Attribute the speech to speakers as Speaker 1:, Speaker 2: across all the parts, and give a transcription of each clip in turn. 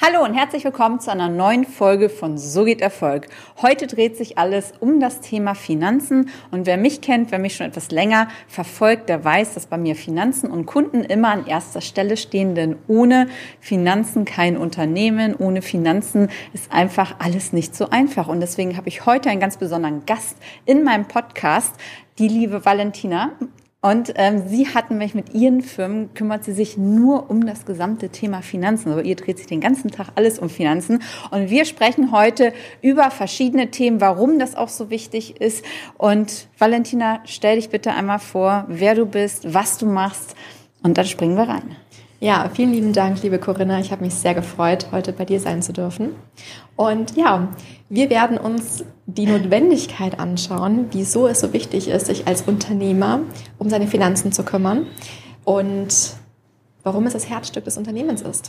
Speaker 1: Hallo und herzlich willkommen zu einer neuen Folge von So geht Erfolg. Heute dreht sich alles um das Thema Finanzen und wer mich kennt, wer mich schon etwas länger verfolgt, der weiß, dass bei mir Finanzen und Kunden immer an erster Stelle stehen, denn ohne Finanzen kein Unternehmen, ohne Finanzen ist einfach alles nicht so einfach und deswegen habe ich heute einen ganz besonderen Gast in meinem Podcast, die liebe Valentina. Und sie hat nämlich mit ihren Firmen, kümmert sie sich nur um das gesamte Thema Finanzen. Also ihr dreht sich den ganzen Tag alles um Finanzen. Und wir sprechen heute über verschiedene Themen, warum das auch so wichtig ist. Und Valentina, stell dich bitte einmal vor, wer du bist, was du machst. Und dann springen wir rein.
Speaker 2: Ja, vielen lieben Dank, liebe Corinna. Ich habe mich sehr gefreut, heute bei dir sein zu dürfen. Und ja, wir werden uns die Notwendigkeit anschauen, wieso es so wichtig ist, sich als Unternehmer um seine Finanzen zu kümmern und warum es das Herzstück des Unternehmens ist.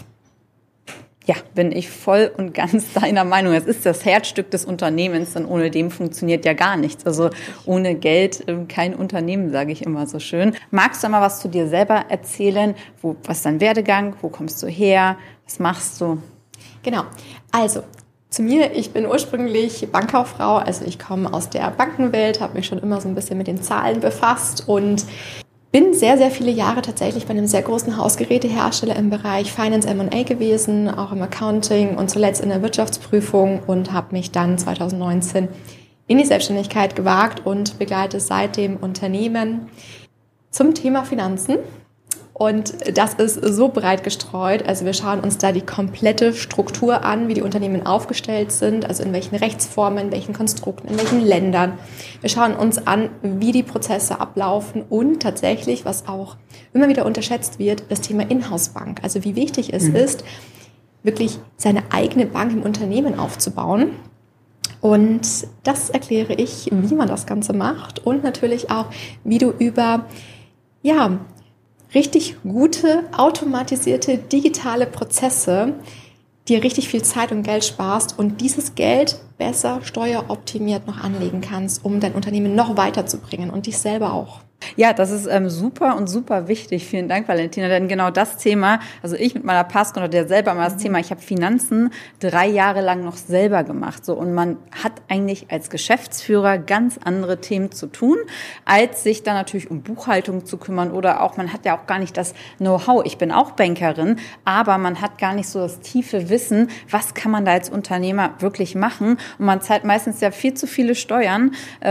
Speaker 1: Ja, bin ich voll und ganz deiner Meinung. Es ist das Herzstück des Unternehmens, denn ohne dem funktioniert ja gar nichts. Also ohne Geld kein Unternehmen, sage ich immer so schön. Magst du mal was zu dir selber erzählen? Was ist dein Werdegang? Wo kommst du her? Was machst du?
Speaker 2: Genau, also zu mir, ich bin ursprünglich Bankkauffrau, also ich komme aus der Bankenwelt, habe mich schon immer so ein bisschen mit den Zahlen befasst und bin sehr, sehr viele Jahre tatsächlich bei einem sehr großen Hausgerätehersteller im Bereich Finance M&A gewesen, auch im Accounting und zuletzt in der Wirtschaftsprüfung und habe mich dann 2019 in die Selbstständigkeit gewagt und begleite seitdem Unternehmen zum Thema Finanzen. Und das ist so breit gestreut, also wir schauen uns da die komplette Struktur an, wie die Unternehmen aufgestellt sind, also in welchen Rechtsformen, in welchen Konstrukten, in welchen Ländern. Wir schauen uns an, wie die Prozesse ablaufen und tatsächlich, was auch immer wieder unterschätzt wird, das Thema Inhouse-Bank. Also wie wichtig es ist, wirklich seine eigene Bank im Unternehmen aufzubauen. Und das erkläre ich, wie man das Ganze macht und natürlich auch, wie du über, richtig gute, automatisierte, digitale Prozesse dir richtig viel Zeit und Geld sparst und dieses Geld besser steueroptimiert noch anlegen kannst, um dein Unternehmen noch weiterzubringen und dich selber auch.
Speaker 1: Ja, das ist super und super wichtig. Vielen Dank, Valentina. Denn genau das Thema, also ich mit meiner Pasco oder der selber mal das Thema, ich habe Finanzen 3 Jahre lang noch selber gemacht. So, und man hat eigentlich als Geschäftsführer ganz andere Themen zu tun, als sich dann natürlich um Buchhaltung zu kümmern oder auch, man hat ja auch gar nicht das Know-how. Ich bin auch Bankerin, aber man hat gar nicht so das tiefe Wissen, was kann man da als Unternehmer wirklich machen. Und man zahlt meistens ja viel zu viele Steuern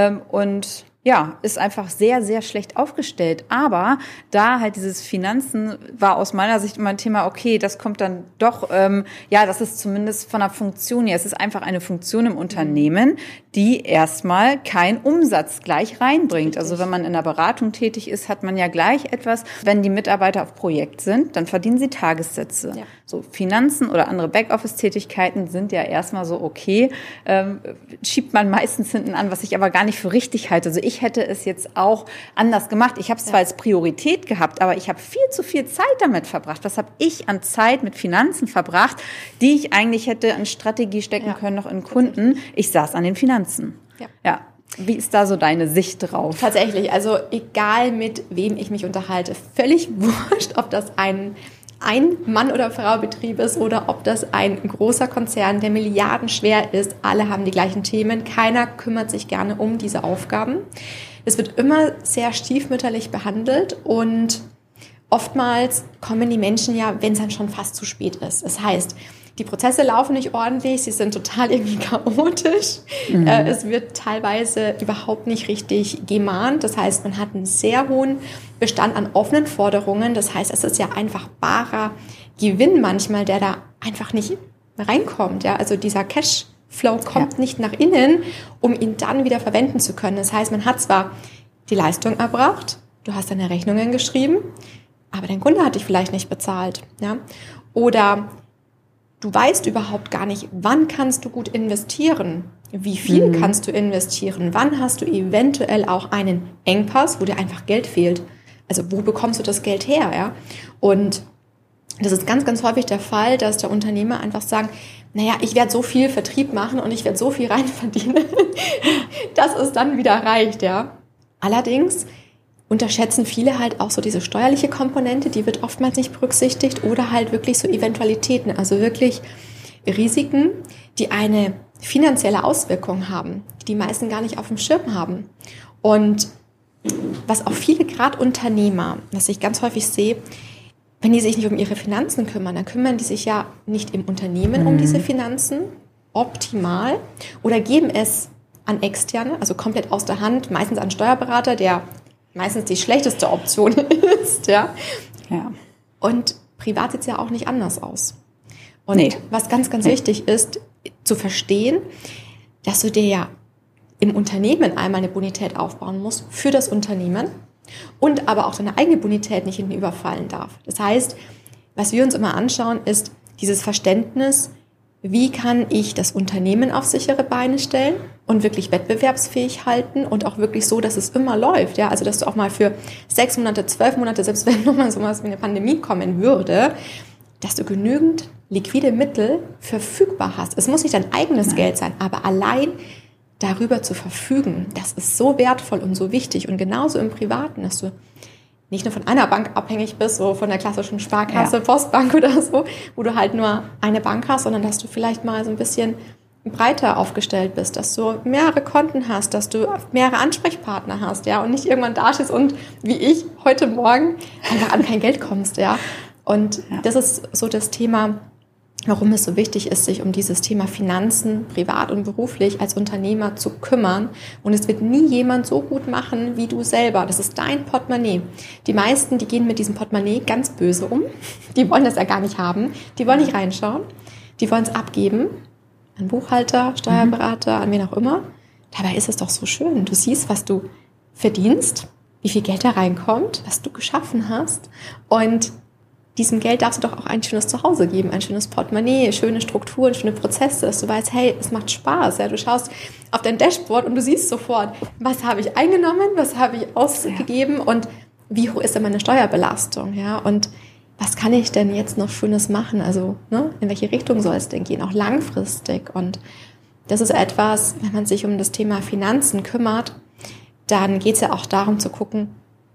Speaker 1: und ja, ist einfach sehr, sehr schlecht aufgestellt. Aber da halt dieses Finanzen war aus meiner Sicht immer ein Thema, okay, das kommt dann doch, das ist zumindest von der Funktion her. Es ist einfach eine Funktion im Unternehmen, die erstmal keinen Umsatz gleich reinbringt. Also wenn man in der Beratung tätig ist, hat man ja gleich etwas. Wenn die Mitarbeiter auf Projekt sind, dann verdienen sie Tagessätze. Ja. So Finanzen oder andere Backoffice-Tätigkeiten sind ja erstmal so okay, schiebt man meistens hinten an, was ich aber gar nicht für richtig halte. Also ich hätte es jetzt auch anders gemacht. Ich habe es zwar als Priorität gehabt, aber ich habe viel zu viel Zeit damit verbracht. Was habe ich an Zeit mit Finanzen verbracht, die ich eigentlich hätte in Strategie stecken können, noch in Kunden? Ich saß an den Finanzen. Ja. Wie ist da so deine Sicht drauf?
Speaker 2: Tatsächlich, also egal mit wem ich mich unterhalte, völlig wurscht, ob das ein Mann- oder Frau-Betrieb ist oder ob das ein großer Konzern, der milliardenschwer ist. Alle haben die gleichen Themen. Keiner kümmert sich gerne um diese Aufgaben. Es wird immer sehr stiefmütterlich behandelt und oftmals kommen die Menschen ja, wenn es dann schon fast zu spät ist. Das heißt, die Prozesse laufen nicht ordentlich, sie sind total irgendwie chaotisch. Es wird teilweise überhaupt nicht richtig gemahnt. Das heißt, man hat einen sehr hohen Bestand an offenen Forderungen. Das heißt, es ist ja einfach barer Gewinn manchmal, der da einfach nicht reinkommt. Ja? Also dieser Cashflow kommt nicht nach innen, um ihn dann wieder verwenden zu können. Das heißt, man hat zwar die Leistung erbracht, du hast deine Rechnungen geschrieben, aber dein Kunde hat dich vielleicht nicht bezahlt. Ja? Oder du weißt überhaupt gar nicht, wann kannst du gut investieren, wie viel kannst du investieren, wann hast du eventuell auch einen Engpass, wo dir einfach Geld fehlt. Also wo bekommst du das Geld her? Ja? Und das ist ganz, ganz häufig der Fall, dass der Unternehmer einfach sagen, naja, ich werde so viel Vertrieb machen und ich werde so viel rein verdienen, dass es dann wieder reicht. Ja? Allerdings unterschätzen viele halt auch so diese steuerliche Komponente, die wird oftmals nicht berücksichtigt oder halt wirklich so Eventualitäten, also wirklich Risiken, die eine finanzielle Auswirkung haben, die die meisten gar nicht auf dem Schirm haben. Und was auch viele, gerade Unternehmer, was ich ganz häufig sehe, wenn die sich nicht um ihre Finanzen kümmern, dann kümmern die sich ja nicht im Unternehmen um diese Finanzen optimal oder geben es an Externe, also komplett aus der Hand, meistens an Steuerberater, der meistens die schlechteste Option ist. Ja. Und privat sieht es ja auch nicht anders aus. Und was ganz, ganz wichtig ist, zu verstehen, dass du dir ja im Unternehmen einmal eine Bonität aufbauen musst für das Unternehmen und aber auch deine eigene Bonität nicht hinten überfallen darf. Das heißt, was wir uns immer anschauen, ist dieses Verständnis, wie kann ich das Unternehmen auf sichere Beine stellen und wirklich wettbewerbsfähig halten und auch wirklich so, dass es immer läuft. Ja? Also dass du auch mal für 6 Monate, 12 Monate, selbst wenn nochmal so was wie eine Pandemie kommen würde, dass du genügend liquide Mittel verfügbar hast. Es muss nicht dein eigenes Geld sein, aber allein darüber zu verfügen, das ist so wertvoll und so wichtig. Und genauso im Privaten, dass du nicht nur von einer Bank abhängig bist, so von der klassischen Sparkasse, Postbank oder so, wo du halt nur eine Bank hast, sondern dass du vielleicht mal so ein bisschen breiter aufgestellt bist, dass du mehrere Konten hast, dass du mehrere Ansprechpartner hast, ja, und nicht irgendwann dastehst und wie ich heute Morgen einfach an kein Geld kommst, ja. Und das ist so das Thema, warum es so wichtig ist, sich um dieses Thema Finanzen, privat und beruflich als Unternehmer zu kümmern. Und es wird nie jemand so gut machen wie du selber. Das ist dein Portemonnaie. Die meisten, die gehen mit diesem Portemonnaie ganz böse um. Die wollen das ja gar nicht haben. Die wollen nicht reinschauen. Die wollen es abgeben an Buchhalter, Steuerberater, an wen auch immer. Dabei ist es doch so schön. Du siehst, was du verdienst, wie viel Geld da reinkommt, was du geschaffen hast. Und diesem Geld darfst du doch auch ein schönes Zuhause geben, ein schönes Portemonnaie, schöne Strukturen, schöne Prozesse, dass du weißt, hey, es macht Spaß. Ja? Du schaust auf dein Dashboard und du siehst sofort, was habe ich eingenommen, was habe ich ausgegeben und wie hoch ist denn meine Steuerbelastung. Ja? Und was kann ich denn jetzt noch Schönes machen? Also in welche Richtung soll es denn gehen, auch langfristig. Und das ist etwas, wenn man sich um das Thema Finanzen kümmert, dann geht es ja auch darum zu gucken,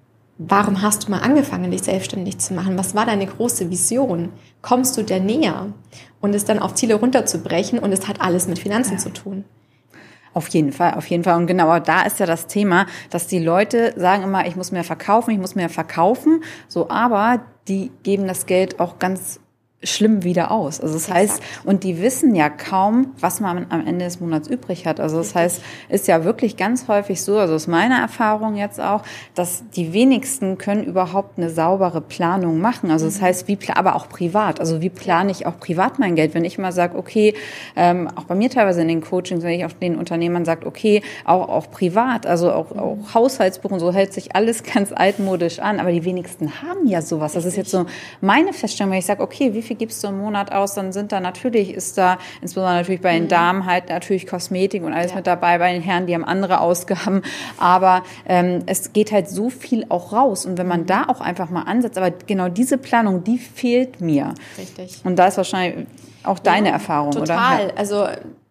Speaker 2: warum hast du mal angefangen, dich selbstständig zu machen? Was war deine große Vision? Kommst du der näher? Und es dann auf Ziele runterzubrechen und es hat alles mit Finanzen zu tun.
Speaker 1: Auf jeden Fall, auf jeden Fall. Und genau da ist ja das Thema, dass die Leute sagen immer, ich muss mehr verkaufen, so, aber die geben das Geld auch ganz schlimm wieder aus. Also das heißt, und die wissen ja kaum, was man am Ende des Monats übrig hat. Also das heißt, ist ja wirklich ganz häufig so, also aus meiner Erfahrung jetzt auch, dass die wenigsten können überhaupt eine saubere Planung machen. Also das heißt, aber auch privat. Also wie plane ich auch privat mein Geld? Wenn ich mal sage, okay, auch bei mir teilweise in den Coachings, wenn ich auch den Unternehmern sage, okay, auch privat, also auch Haushaltsbuch und so hält sich alles ganz altmodisch an, aber die wenigsten haben ja sowas. Das ist jetzt so meine Feststellung, wenn ich sage, okay, wie viel gibst du im Monat aus, dann ist da insbesondere natürlich bei den Damen halt natürlich Kosmetik und alles mit dabei, bei den Herren, die haben andere Ausgaben, aber es geht halt so viel auch raus und wenn man da auch einfach mal ansetzt, aber genau diese Planung, die fehlt mir.
Speaker 2: Richtig.
Speaker 1: Und da ist wahrscheinlich auch deine Erfahrung,
Speaker 2: total.
Speaker 1: oder?
Speaker 2: Total, also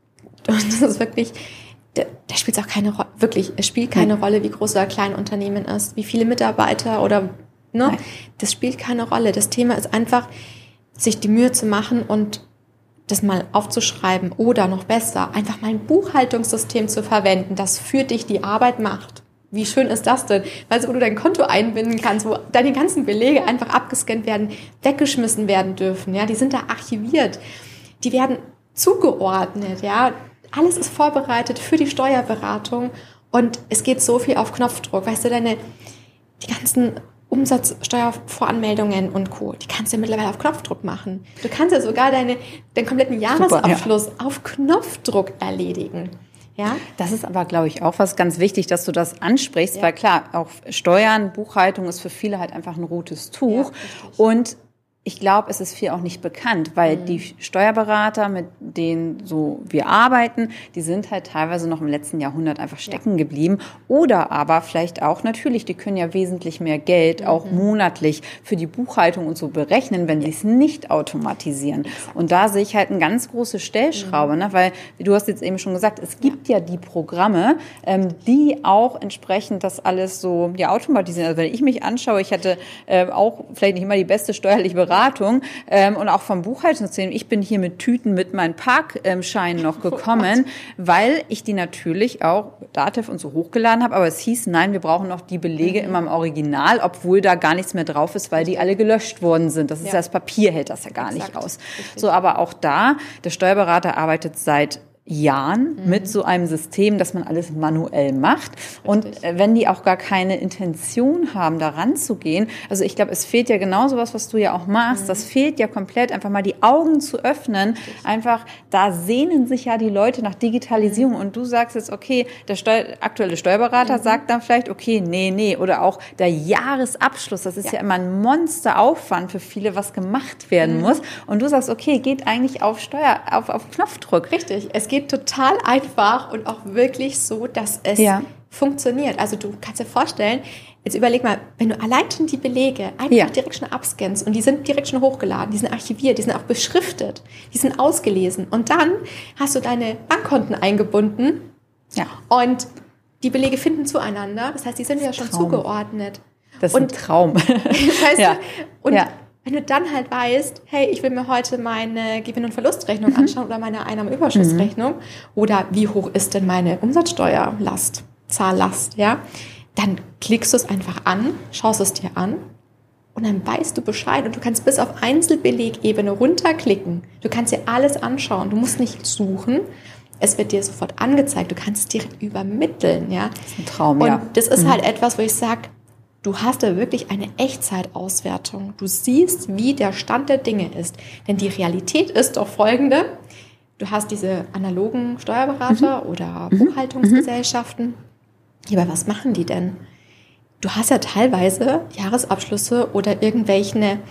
Speaker 2: das ist wirklich, da spielt es auch keine Rolle, wirklich, es spielt keine Rolle, wie groß oder klein ein Unternehmen ist, wie viele Mitarbeiter oder, das spielt keine Rolle. Das Thema ist einfach, sich die Mühe zu machen und das mal aufzuschreiben oder noch besser, einfach mal ein Buchhaltungssystem zu verwenden, das für dich die Arbeit macht. Wie schön ist das denn? Weißt du, wo du dein Konto einbinden kannst, wo deine ganzen Belege einfach abgescannt werden, weggeschmissen werden dürfen, ja, die sind da archiviert, die werden zugeordnet, ja, alles ist vorbereitet für die Steuerberatung und es geht so viel auf Knopfdruck, weißt du, die ganzen Umsatzsteuervoranmeldungen und Co., die kannst du ja mittlerweile auf Knopfdruck machen. Du kannst ja sogar deinen kompletten Jahresabschluss auf Knopfdruck erledigen. Ja?
Speaker 1: Das ist aber, glaube ich, auch was ganz wichtig, dass du das ansprichst, weil klar, auch Steuern, Buchhaltung ist für viele halt einfach ein rotes Tuch und ich glaube, es ist viel auch nicht bekannt, weil die Steuerberater, mit denen so wir arbeiten, die sind halt teilweise noch im letzten Jahrhundert einfach stecken geblieben. Oder aber vielleicht auch, natürlich, die können ja wesentlich mehr Geld auch monatlich für die Buchhaltung und so berechnen, wenn sie es nicht automatisieren. Und da sehe ich halt eine ganz große Stellschraube, ne? Weil, du hast jetzt eben schon gesagt, es gibt ja die Programme, die auch entsprechend das alles so automatisieren. Also wenn ich mich anschaue, ich hatte auch vielleicht nicht immer die beste steuerliche Beratung, Beratung und auch vom Buchhaltungssystem. Ich bin hier mit Tüten mit meinen Parkscheinen noch gekommen, weil ich die natürlich auch Datev und so hochgeladen habe. Aber es hieß, nein, wir brauchen noch die Belege immer im Original, obwohl da gar nichts mehr drauf ist, weil die alle gelöscht worden sind. Das ist das Papier, hält das ja gar nicht aus. Richtig. So, aber auch da, der Steuerberater arbeitet seit Jahren mit so einem System, dass man alles manuell macht. Richtig. Und wenn die auch gar keine Intention haben, da ranzugehen, also ich glaube, es fehlt ja genau sowas, was du ja auch machst, das fehlt ja komplett, einfach mal die Augen zu öffnen, einfach, da sehnen sich ja die Leute nach Digitalisierung und du sagst jetzt, okay, der aktuelle Steuerberater sagt dann vielleicht, okay, nee, oder auch der Jahresabschluss, das ist ja immer ein Monsteraufwand für viele, was gemacht werden muss und du sagst, okay, geht eigentlich auf Knopfdruck.
Speaker 2: Richtig, es geht total einfach und auch wirklich so, dass es funktioniert. Also du kannst dir vorstellen, jetzt überleg mal, wenn du allein schon die Belege einfach direkt schon abscannst und die sind direkt schon hochgeladen, die sind archiviert, die sind auch beschriftet, die sind ausgelesen und dann hast du deine Bankkonten eingebunden und die Belege finden zueinander, das heißt, die sind ja schon zugeordnet.
Speaker 1: Das ist ein Traum.
Speaker 2: Weißt du? Und wenn du dann halt weißt, hey, ich will mir heute meine Gewinn- und Verlustrechnung anschauen oder meine Einnahmenüberschussrechnung oder wie hoch ist denn meine Umsatzsteuerlast, Zahllast, dann klickst du es einfach an, schaust es dir an und dann weißt du Bescheid und du kannst bis auf Einzelbelegebene runterklicken. Du kannst dir alles anschauen, du musst nicht suchen. Es wird dir sofort angezeigt, du kannst es direkt übermitteln. Das
Speaker 1: ist ein Traum,
Speaker 2: und das ist halt etwas, wo ich sage, du hast da wirklich eine Echtzeitauswertung. Du siehst, wie der Stand der Dinge ist. Denn die Realität ist doch folgende. Du hast diese analogen Steuerberater oder Buchhaltungsgesellschaften. Aber was machen die denn? Du hast ja teilweise Jahresabschlüsse oder irgendwelche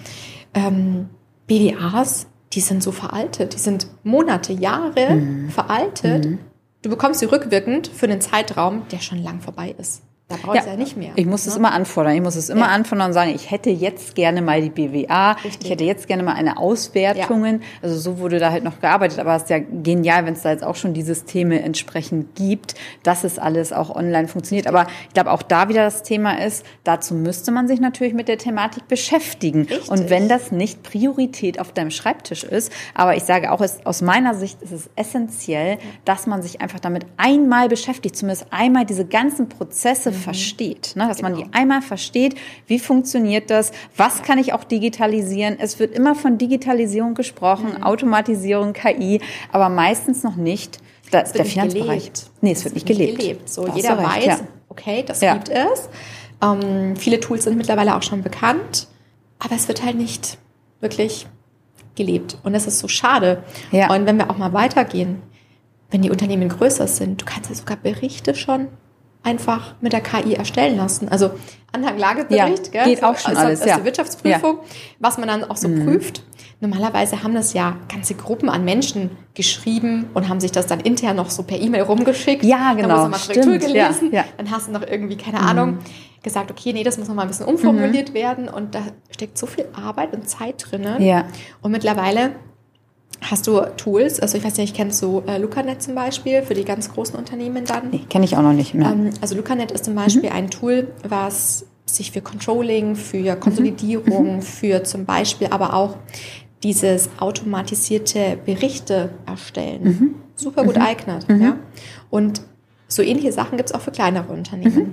Speaker 2: BDAs, die sind so veraltet. Die sind Monate, Jahre veraltet. Du bekommst sie rückwirkend für einen Zeitraum, der schon lang vorbei ist. Da brauche ich ja nicht mehr.
Speaker 1: Ich muss es immer anfordern. Ich muss es immer anfordern und sagen, ich hätte jetzt gerne mal die BWA, ich hätte jetzt gerne mal eine Auswertungen. Also so wurde da halt noch gearbeitet. Aber es ist ja genial, wenn es da jetzt auch schon die Systeme entsprechend gibt, dass es alles auch online funktioniert. Aber ich glaube, auch da wieder das Thema ist, dazu müsste man sich natürlich mit der Thematik beschäftigen. Richtig. Und wenn das nicht Priorität auf deinem Schreibtisch ist, aber ich sage auch, aus meiner Sicht ist es essentiell, dass man sich einfach damit einmal beschäftigt, zumindest einmal diese ganzen Prozesse versteht, ne? Dass man die einmal versteht, wie funktioniert das, was kann ich auch digitalisieren. Es wird immer von Digitalisierung gesprochen, Automatisierung, KI, aber meistens noch nicht der Finanzbereich. Nee, es wird nicht gelebt.
Speaker 2: So, jeder weiß, okay, das gibt es. Viele Tools sind mittlerweile auch schon bekannt, aber es wird halt nicht wirklich gelebt. Und das ist so schade. Ja. Und wenn wir auch mal weitergehen, wenn die Unternehmen größer sind, du kannst ja sogar Berichte schon einfach mit der KI erstellen lassen. Also Anhang-Lagebericht,
Speaker 1: geht auch schon alles.
Speaker 2: Die Wirtschaftsprüfung, was man dann auch so prüft. Normalerweise haben das ja ganze Gruppen an Menschen geschrieben und haben sich das dann intern noch so per E-Mail rumgeschickt.
Speaker 1: Ja, genau.
Speaker 2: Dann muss man mal Korrektur gelesen. Dann hast du noch irgendwie, keine Ahnung, gesagt, okay, nee, das muss noch mal ein bisschen umformuliert werden. Und da steckt so viel Arbeit und Zeit drin. Und mittlerweile hast du Tools, also ich weiß nicht, kennst du Lucanet zum Beispiel für die ganz großen Unternehmen dann?
Speaker 1: Nee, kenne ich auch noch nicht mehr.
Speaker 2: Also Lucanet ist zum Beispiel ein Tool, was sich für Controlling, für Konsolidierung, für zum Beispiel aber auch dieses automatisierte Berichte erstellen super gut eignet. Und so ähnliche Sachen gibt es auch für kleinere Unternehmen.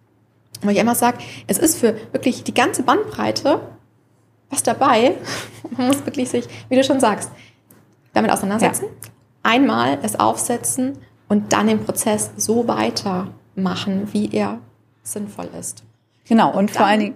Speaker 2: Wo ich immer sage, es ist für wirklich die ganze Bandbreite was dabei. Man muss wirklich sich, wie du schon sagst, damit auseinandersetzen, einmal es aufsetzen und dann den Prozess so weitermachen, wie er sinnvoll ist.
Speaker 1: Genau, und vor allen Dingen,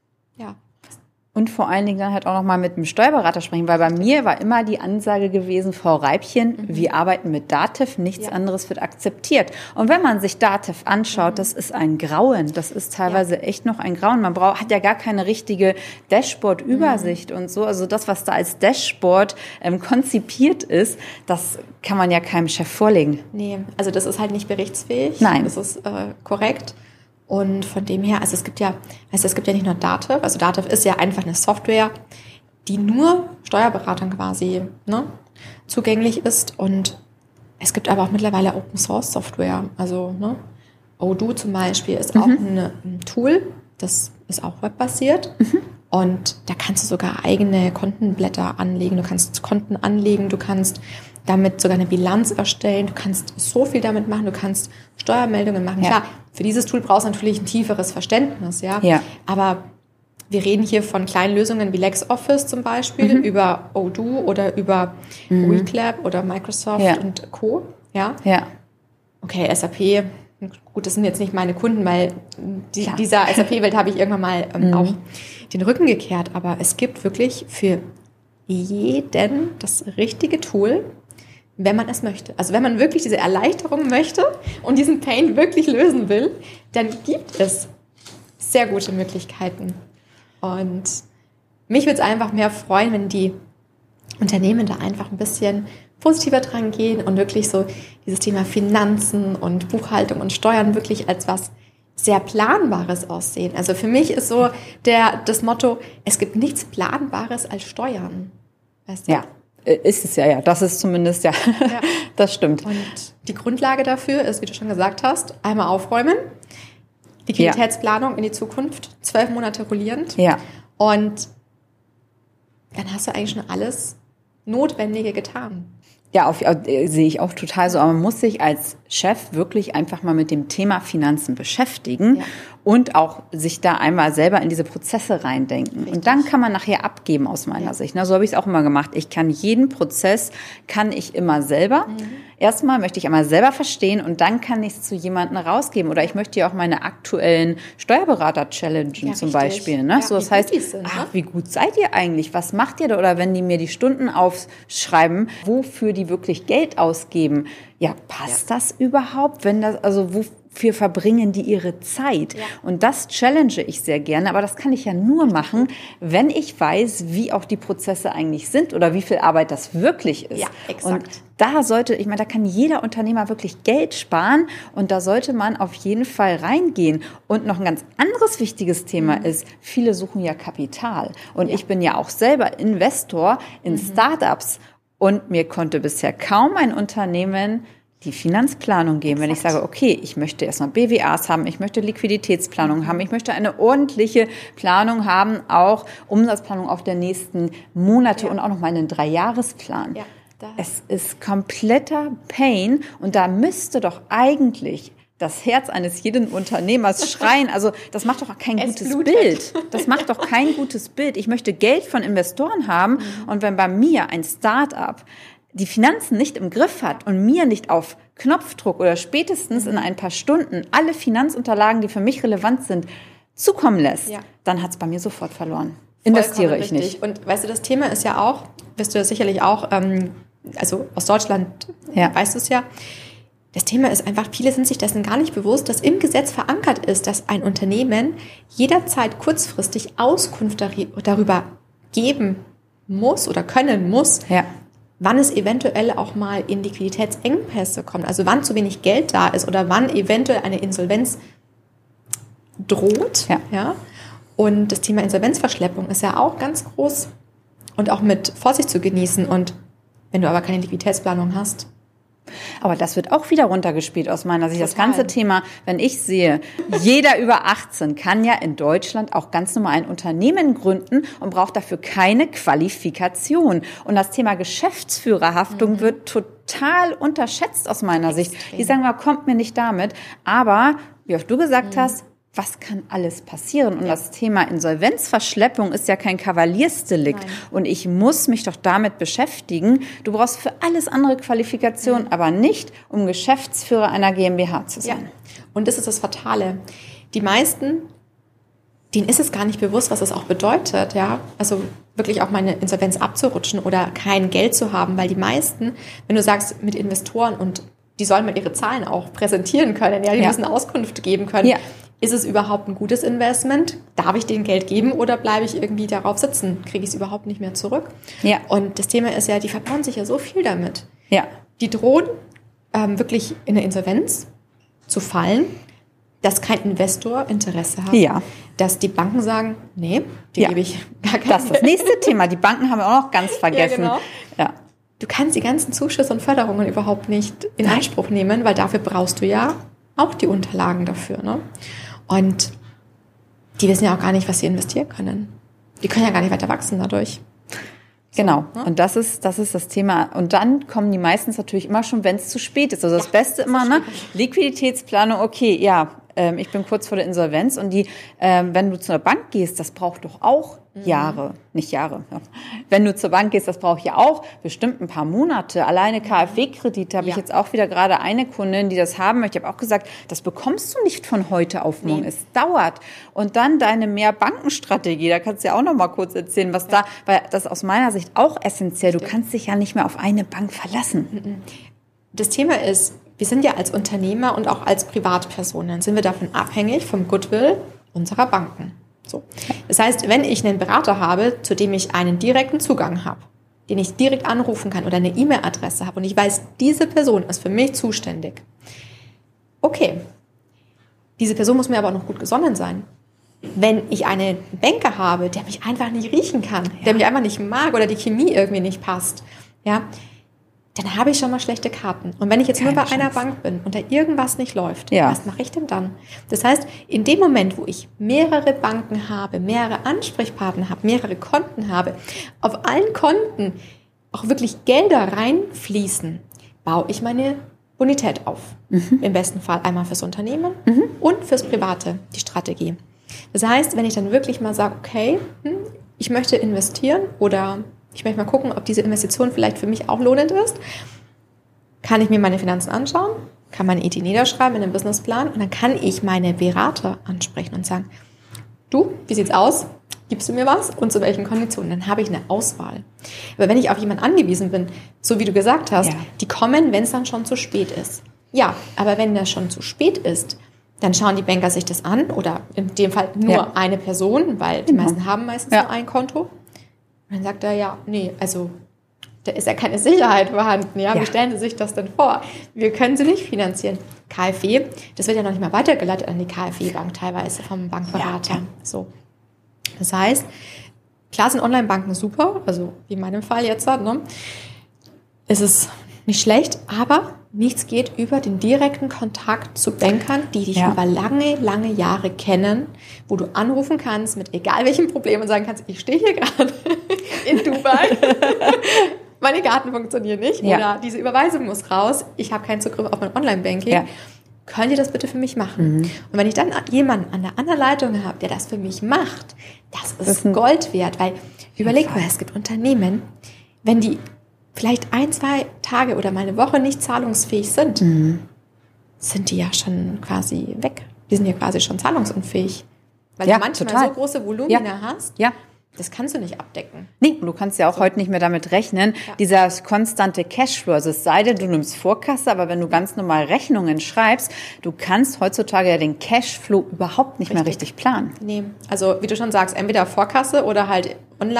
Speaker 1: und vor allen Dingen dann halt auch nochmal mit dem Steuerberater sprechen, weil bei mir war immer die Ansage gewesen, Frau Reibchen, wir arbeiten mit Datev, nichts anderes wird akzeptiert. Und wenn man sich Datev anschaut, das ist ein Grauen, das ist teilweise echt noch ein Grauen. Man hat ja gar keine richtige Dashboard-Übersicht und so. Also das, was da als Dashboard konzipiert ist, das kann man ja keinem Chef vorlegen.
Speaker 2: Nee, also das ist halt nicht berichtsfähig.
Speaker 1: Nein.
Speaker 2: Das ist korrekt. Und von dem her, also es gibt ja nicht nur Datev, also Datev ist ja einfach eine Software, die nur Steuerberatern quasi zugänglich ist. Und es gibt aber auch mittlerweile Open-Source-Software. Also Odoo zum Beispiel ist auch ein Tool, das ist auch webbasiert. Und da kannst du sogar eigene Kontenblätter anlegen, du kannst Konten anlegen, du kannst damit sogar eine Bilanz erstellen, du kannst so viel damit machen, du kannst Steuermeldungen machen.
Speaker 1: Ja.
Speaker 2: Klar, für dieses Tool brauchst du natürlich ein tieferes Verständnis, ja. Aber wir reden hier von kleinen Lösungen wie LexOffice zum Beispiel, über Odoo oder über WeClap oder Microsoft und Co. Ja. Okay, SAP, gut, das sind jetzt nicht meine Kunden, weil dieser SAP-Welt habe ich irgendwann mal auch den Rücken gekehrt. Aber es gibt wirklich für jeden das richtige Tool, wenn man es möchte. Also wenn man wirklich diese Erleichterung möchte und diesen Pain wirklich lösen will, dann gibt es sehr gute Möglichkeiten. Und mich würde es einfach mehr freuen, wenn die Unternehmen da einfach ein bisschen positiver dran gehen und wirklich so dieses Thema Finanzen und Buchhaltung und Steuern wirklich als was sehr Planbares aussehen. Also für mich ist so das Motto, es gibt nichts Planbares als Steuern. Weißt du?
Speaker 1: Ja, ist es ja. Das ist zumindest, das stimmt.
Speaker 2: Und die Grundlage dafür ist, wie du schon gesagt hast, einmal aufräumen, Liquiditätsplanung in die Zukunft, 12 Monate rollierend.
Speaker 1: Ja.
Speaker 2: Und dann hast du eigentlich schon alles Notwendige getan.
Speaker 1: Ja, sehe ich auch total so. Aber man muss sich als Chef wirklich einfach mal mit dem Thema Finanzen beschäftigen und auch sich da einmal selber in diese Prozesse reindenken. Richtig. Und dann kann man nachher abgeben aus meiner Sicht. So habe ich es auch immer gemacht. Ich kann jeden Prozess, immer selber. Erstmal möchte ich einmal selber verstehen und dann kann ich es zu jemandem rausgeben. Oder ich möchte ja auch meine aktuellen Steuerberater challengen zum Beispiel. Ne? So, das heißt, wie gut seid ihr eigentlich? Was macht ihr da? Oder wenn die mir die Stunden aufschreiben, wofür die wirklich Geld ausgeben. Ja, passt das überhaupt? Wofür verbringen die ihre Zeit? Ja. Und das challenge ich sehr gerne. Aber das kann ich ja nur machen, wenn ich weiß, wie auch die Prozesse eigentlich sind oder wie viel Arbeit das wirklich ist.
Speaker 2: Ja, exakt.
Speaker 1: Und da kann jeder Unternehmer wirklich Geld sparen und da sollte man auf jeden Fall reingehen. Und noch ein ganz anderes wichtiges Thema ist, viele suchen ja Kapital. Und ich bin ja auch selber Investor in Startups. Und mir konnte bisher kaum ein Unternehmen die Finanzplanung geben. Wenn ich sage, okay, ich möchte erstmal BWAs haben, ich möchte Liquiditätsplanung haben, ich möchte eine ordentliche Planung haben, auch Umsatzplanung auf der nächsten Monate und auch noch mal einen 3-Jahresplan. Ja, es ist kompletter Pain und da müsste doch eigentlich das Herz eines jeden Unternehmers schreien. Also das macht doch kein gutes Bild. Das macht doch kein gutes Bild. Ich möchte Geld von Investoren haben und wenn bei mir ein Start-up die Finanzen nicht im Griff hat und mir nicht auf Knopfdruck oder spätestens in ein paar Stunden alle Finanzunterlagen, die für mich relevant sind, zukommen lässt, dann hat es bei mir sofort verloren. Investiere ich nicht.
Speaker 2: Und weißt du, das Thema ist ja auch, wirst du ja sicherlich auch, also aus Deutschland weißt du es ja, das Thema ist einfach, viele sind sich dessen gar nicht bewusst, dass im Gesetz verankert ist, dass ein Unternehmen jederzeit kurzfristig Auskunft darüber geben muss oder können muss, wann es eventuell auch mal in Liquiditätsengpässe kommt, also wann zu wenig Geld da ist oder wann eventuell eine Insolvenz droht. Ja. Und das Thema Insolvenzverschleppung ist ja auch ganz groß und auch mit Vorsicht zu genießen. Und wenn du aber keine Liquiditätsplanung hast,
Speaker 1: aber das wird auch wieder runtergespielt aus meiner Sicht. Total. Das ganze Thema, wenn ich sehe, jeder über 18 kann ja in Deutschland auch ganz normal ein Unternehmen gründen und braucht dafür keine Qualifikation. Und das Thema Geschäftsführerhaftung wird total unterschätzt aus meiner Sicht. Die sagen mal, kommt mir nicht damit. Aber, wie auch du gesagt hast, was kann alles passieren? Und das Thema Insolvenzverschleppung ist ja kein Kavaliersdelikt. Nein. Und ich muss mich doch damit beschäftigen. Du brauchst für alles andere Qualifikationen, aber nicht, um Geschäftsführer einer GmbH zu sein.
Speaker 2: Ja. Und das ist das Fatale. Die meisten, denen ist es gar nicht bewusst, was es auch bedeutet, ja. Also wirklich auch mal eine Insolvenz abzurutschen oder kein Geld zu haben, weil die meisten, wenn du sagst, mit Investoren und die sollen mal ihre Zahlen auch präsentieren können, die müssen Auskunft geben können. Ja. Ist es überhaupt ein gutes Investment? Darf ich denen Geld geben oder bleibe ich irgendwie darauf sitzen? Kriege ich es überhaupt nicht mehr zurück? Ja. Und das Thema ist ja, die verbauen sich ja so viel damit. Ja. Die drohen wirklich in eine Insolvenz zu fallen, dass kein Investor Interesse hat. Ja. Dass die Banken sagen, nee, die gebe ich gar kein
Speaker 1: Das ist das nächste Thema. Die Banken haben wir auch noch ganz vergessen.
Speaker 2: Ja, genau. Ja. Du kannst die ganzen Zuschüsse und Förderungen überhaupt nicht in Anspruch nehmen, weil dafür brauchst du ja auch die Unterlagen dafür, ne? Und die wissen ja auch gar nicht, was sie investieren können. Die können ja gar nicht weiter wachsen dadurch.
Speaker 1: Genau. So, ne? Und das ist das Thema. Und dann kommen die meistens natürlich immer schon, wenn es zu spät ist. Also das Beste immer, ne? Liquiditätsplanung, okay, ja, ich bin kurz vor der Insolvenz und wenn du zu einer Bank gehst, das braucht doch auch Jahre, nicht Jahre. Ja. Wenn du zur Bank gehst, das braucht ja auch bestimmt ein paar Monate. Alleine KfW-Kredite habe ich jetzt auch wieder gerade eine Kundin, die das haben möchte. Ich habe auch gesagt, das bekommst du nicht von heute auf morgen. Es dauert. Und dann deine Mehrbankenstrategie, da kannst du ja auch noch mal kurz erzählen, was da, weil das ist aus meiner Sicht auch essentiell. Du kannst dich ja nicht mehr auf eine Bank verlassen.
Speaker 2: Das Thema ist, wir sind ja als Unternehmer und auch als Privatpersonen, sind wir davon abhängig vom Goodwill unserer Banken. So. Das heißt, wenn ich einen Berater habe, zu dem ich einen direkten Zugang habe, den ich direkt anrufen kann oder eine E-Mail-Adresse habe und ich weiß, diese Person ist für mich zuständig. Okay, diese Person muss mir aber auch noch gut gesonnen sein. Wenn ich einen Banker habe, der mich einfach nicht riechen kann, der mich einfach nicht mag oder die Chemie irgendwie nicht passt, ja, dann habe ich schon mal schlechte Karten. Und wenn ich jetzt nur bei einer Bank bin und da irgendwas nicht läuft, was mache ich denn dann? Das heißt, in dem Moment, wo ich mehrere Banken habe, mehrere Ansprechpartner habe, mehrere Konten habe, auf allen Konten auch wirklich Gelder reinfließen, baue ich meine Bonität auf. Im besten Fall einmal fürs Unternehmen und fürs Private, die Strategie. Das heißt, wenn ich dann wirklich mal sage, okay, ich möchte investieren oder ich möchte mal gucken, ob diese Investition vielleicht für mich auch lohnend ist, kann ich mir meine Finanzen anschauen, kann meine Idee niederschreiben in einem Businessplan und dann kann ich meine Berater ansprechen und sagen, du, wie sieht's aus? Gibst du mir was? Und zu welchen Konditionen? Dann habe ich eine Auswahl. Aber wenn ich auf jemanden angewiesen bin, so wie du gesagt hast, die kommen, wenn es dann schon zu spät ist. Ja, aber wenn das schon zu spät ist, dann schauen die Banker sich das an oder in dem Fall nur eine Person, weil die meisten haben meistens nur ein Konto. Und dann sagt er, also da ist ja keine Sicherheit vorhanden. Ja? Wie stellen Sie sich das denn vor? Wir können sie nicht finanzieren. KfW, das wird ja noch nicht mal weitergeleitet an die KfW-Bank teilweise vom Bankberater. So. Das heißt, klar sind Online-Banken super, also wie in meinem Fall jetzt, ne? Es ist nicht schlecht, aber nichts geht über den direkten Kontakt zu Bankern, die dich über lange, lange Jahre kennen, wo du anrufen kannst mit egal welchem Problem und sagen kannst, ich stehe hier gerade in Dubai, meine Karten funktionieren nicht oder diese Überweisung muss raus, ich habe keinen Zugriff auf mein Online-Banking. Ja. Könnt ihr das bitte für mich machen? Und wenn ich dann jemanden an der anderen Leitung habe, der das für mich macht, das ist Gold wert, weil überleg mal, es gibt Unternehmen, wenn die vielleicht 1-2 Tage oder mal eine Woche nicht zahlungsfähig sind, sind die ja schon quasi weg. Die sind ja quasi schon zahlungsunfähig. Weil du manchmal so große Volumina hast, das kannst du nicht abdecken.
Speaker 1: Nee, du kannst ja auch heute nicht mehr damit rechnen, dieser konstante Cashflow. Also es sei denn, du nimmst Vorkasse, aber wenn du ganz normal Rechnungen schreibst, du kannst heutzutage ja den Cashflow überhaupt nicht mehr richtig planen.
Speaker 2: Nee, also wie du schon sagst, entweder Vorkasse oder halt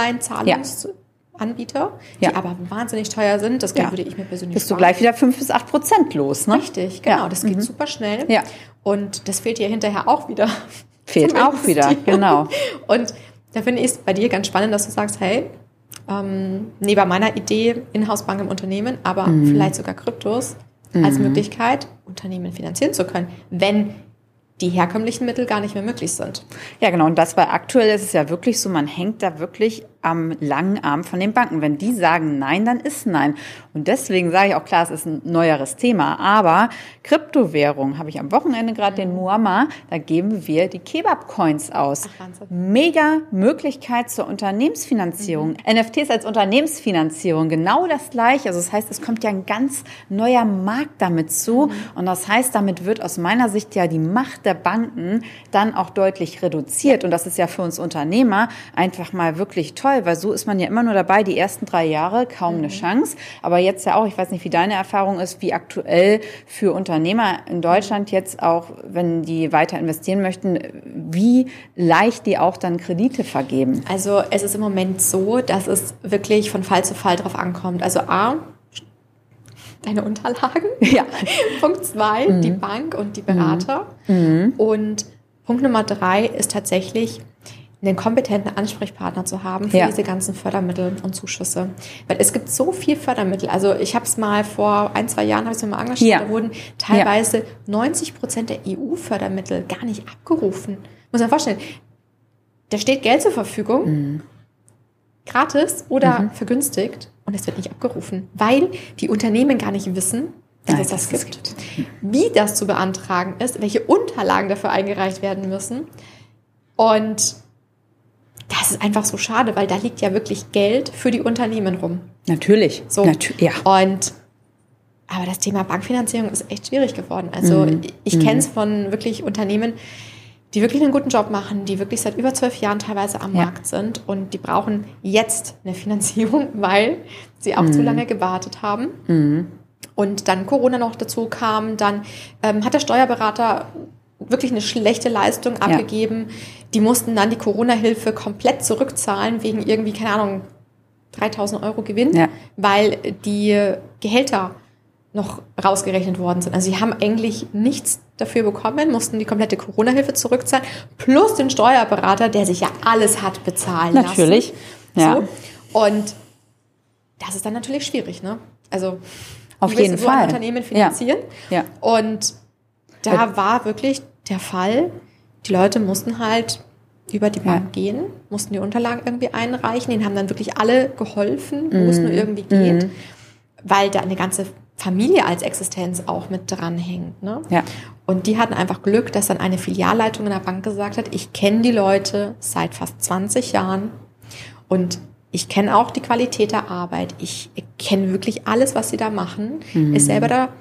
Speaker 2: Online-Zahlungsanbieter, die aber wahnsinnig teuer sind. Das würde ich mir persönlich
Speaker 1: bist du gleich wieder 5-8% los, ne?
Speaker 2: Richtig, genau. Das geht super schnell.
Speaker 1: Ja.
Speaker 2: Und das fehlt dir hinterher auch wieder.
Speaker 1: Fehlt auch wieder, genau.
Speaker 2: Und da finde ich es bei dir ganz spannend, dass du sagst, hey, neben meiner Idee Inhouse-Bank im Unternehmen, aber vielleicht sogar Kryptos als Möglichkeit, Unternehmen finanzieren zu können, wenn die herkömmlichen Mittel gar nicht mehr möglich sind.
Speaker 1: Ja, genau. Und das, weil aktuell ist es ja wirklich so, man hängt da wirklich am langen Arm von den Banken. Wenn die sagen Nein, dann ist Nein. Und deswegen sage ich auch, klar, es ist ein neueres Thema. Aber Kryptowährung, habe ich am Wochenende gerade den Muammer, da geben wir die Kebab-Coins aus.
Speaker 2: Ach, Wahnsinn.
Speaker 1: Mega Möglichkeit zur Unternehmensfinanzierung. NFTs als Unternehmensfinanzierung, genau das Gleiche. Also das heißt, es kommt ja ein ganz neuer Markt damit zu. Und das heißt, damit wird aus meiner Sicht ja die Macht der Banken dann auch deutlich reduziert. Und das ist ja für uns Unternehmer einfach mal wirklich toll, weil so ist man ja immer nur dabei, die ersten 3 Jahre kaum eine Chance. Aber jetzt ja auch, ich weiß nicht, wie deine Erfahrung ist, wie aktuell für Unternehmer in Deutschland jetzt auch, wenn die weiter investieren möchten, wie leicht die auch dann Kredite vergeben.
Speaker 2: Also es ist im Moment so, dass es wirklich von Fall zu Fall drauf ankommt. Also A, deine Unterlagen.
Speaker 1: Ja.
Speaker 2: Punkt 2, die Bank und die Berater. Und Punkt Nummer 3 ist tatsächlich, einen kompetenten Ansprechpartner zu haben für diese ganzen Fördermittel und Zuschüsse. Weil es gibt so viel Fördermittel. Also ich habe es mal vor 1-2 Jahren habe ich es mal angeschaut, da wurden teilweise 90% der EU-Fördermittel gar nicht abgerufen. Muss man vorstellen, da steht Geld zur Verfügung, gratis oder vergünstigt, und es wird nicht abgerufen, weil die Unternehmen gar nicht wissen, dass es das gibt, wie das zu beantragen ist, welche Unterlagen dafür eingereicht werden müssen. Und das ist einfach so schade, weil da liegt ja wirklich Geld für die Unternehmen rum.
Speaker 1: Natürlich.
Speaker 2: So.
Speaker 1: Ja.
Speaker 2: Aber das Thema Bankfinanzierung ist echt schwierig geworden. Also ich kenne es von wirklich Unternehmen, die wirklich einen guten Job machen, die wirklich seit über 12 Jahren teilweise am Markt sind, und die brauchen jetzt eine Finanzierung, weil sie auch zu lange gewartet haben. Und dann Corona noch dazu kam, dann hat der Steuerberater wirklich eine schlechte Leistung abgegeben. Die mussten dann die Corona-Hilfe komplett zurückzahlen wegen irgendwie, keine Ahnung, 3.000 € Gewinn, weil die Gehälter noch rausgerechnet worden sind. Also sie haben eigentlich nichts dafür bekommen, mussten die komplette Corona-Hilfe zurückzahlen, plus den Steuerberater, der sich ja alles hat bezahlen lassen.
Speaker 1: Natürlich, ja.
Speaker 2: So. Und das ist dann natürlich schwierig, ne? Also
Speaker 1: auf jeden Fall.
Speaker 2: Ein Unternehmen finanzieren.
Speaker 1: Ja.
Speaker 2: Und da war wirklich der Fall, die Leute mussten halt über die Bank gehen, mussten die Unterlagen irgendwie einreichen, denen haben dann wirklich alle geholfen, wo es nur irgendwie geht, weil da eine ganze Familie als Existenz auch mit dranhängt. Ne? Ja. Und die hatten einfach Glück, dass dann eine Filialleitung in der Bank gesagt hat, ich kenne die Leute seit fast 20 Jahren und ich kenne auch die Qualität der Arbeit. Ich kenne wirklich alles, was sie da machen. Ist selber da,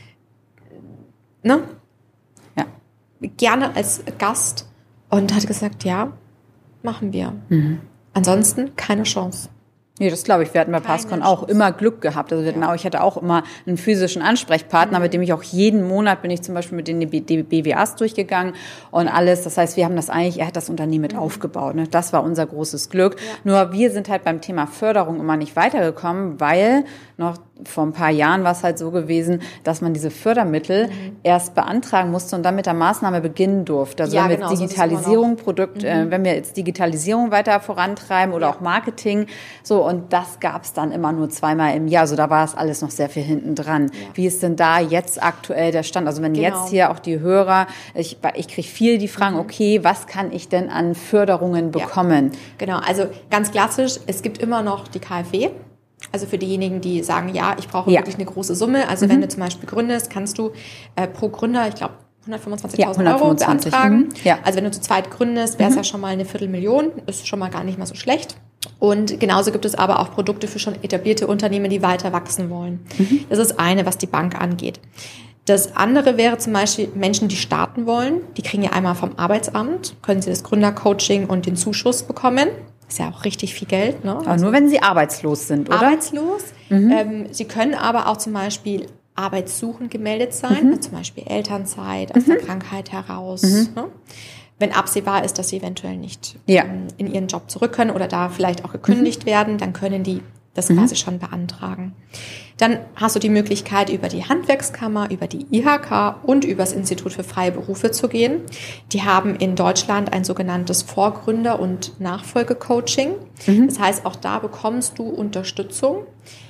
Speaker 2: ne? Ja. Gerne als Gast, und hat gesagt, ja, machen wir. Ansonsten keine Chance.
Speaker 1: Nee, das glaube ich. Wir hatten bei Passcon auch immer Glück gehabt. Also ich hatte auch immer einen physischen Ansprechpartner, mit dem ich auch jeden Monat bin ich zum Beispiel mit den BWAs durchgegangen und alles. Das heißt, wir haben das eigentlich, er hat das Unternehmen mit aufgebaut. Ne? Das war unser großes Glück. Ja. Nur wir sind halt beim Thema Förderung immer nicht weitergekommen, weil noch vor ein paar Jahren war es halt so gewesen, dass man diese Fördermittel erst beantragen musste und dann mit der Maßnahme beginnen durfte. Also wenn wir jetzt Digitalisierung, wenn wir jetzt Digitalisierung weiter vorantreiben oder auch Marketing, so, und das gab es dann immer nur zweimal im Jahr. Also da war es alles noch sehr viel hinten dran. Ja. Wie ist denn da jetzt aktuell der Stand? Also wenn jetzt hier auch die Hörer, ich kriege viel die Fragen, okay, was kann ich denn an Förderungen bekommen?
Speaker 2: Ja. Genau, also ganz klassisch, es gibt immer noch die KfW. Also für diejenigen, die sagen, ja, ich brauche wirklich eine große Summe. Also wenn du zum Beispiel gründest, kannst du pro Gründer, ich glaube, 125.000 € beantragen. Ja. Also wenn du zu zweit gründest, wäre es ja schon mal eine 250.000, ist schon mal gar nicht mal so schlecht. Und genauso gibt es aber auch Produkte für schon etablierte Unternehmen, die weiter wachsen wollen. Das ist eine, was die Bank angeht. Das andere wäre zum Beispiel Menschen, die starten wollen. Die kriegen ja einmal vom Arbeitsamt, können sie das Gründercoaching und den Zuschuss bekommen. Ist ja auch richtig viel Geld. Ne?
Speaker 1: Aber nur, wenn sie arbeitslos sind, oder?
Speaker 2: Arbeitslos. Sie können aber auch zum Beispiel arbeitssuchend gemeldet sein, also zum Beispiel Elternzeit, aus der Krankheit heraus. Ne? Wenn absehbar ist, dass sie eventuell nicht in ihren Job zurück können oder da vielleicht auch gekündigt werden, dann können die das quasi schon beantragen. Dann hast du die Möglichkeit, über die Handwerkskammer, über die IHK und über das Institut für freie Berufe zu gehen. Die haben in Deutschland ein sogenanntes Vorgründer- und Nachfolgecoaching. Das heißt, auch da bekommst du Unterstützung,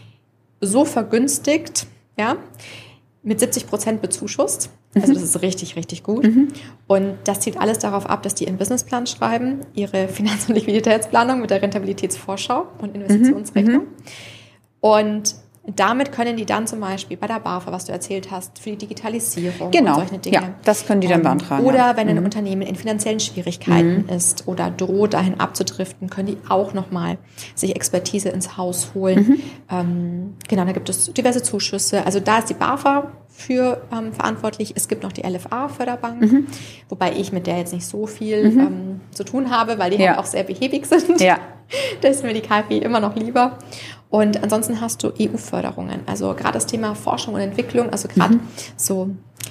Speaker 2: so vergünstigt, mit 70% bezuschusst. Also das ist richtig, richtig gut. Und das zielt alles darauf ab, dass die ihren Businessplan schreiben, ihre Finanz- und Liquiditätsplanung mit der Rentabilitätsvorschau und Investitionsrechnung. Und damit können die dann zum Beispiel bei der BAFA, was du erzählt hast, für die Digitalisierung und solche Dinge.
Speaker 1: Ja, das können die dann beantragen.
Speaker 2: Oder wenn ein Unternehmen in finanziellen Schwierigkeiten ist oder droht, dahin abzudriften, können die auch nochmal sich Expertise ins Haus holen. Genau, da gibt es diverse Zuschüsse. Also da ist die BAFA für verantwortlich. Es gibt noch die LFA-Förderbank, wobei ich mit der jetzt nicht so viel zu tun habe, weil die halt auch sehr behäbig sind. Ja. Da ist mir die KfW immer noch lieber. Und ansonsten hast du EU-Förderungen. Also gerade das Thema Forschung und Entwicklung, also gerade so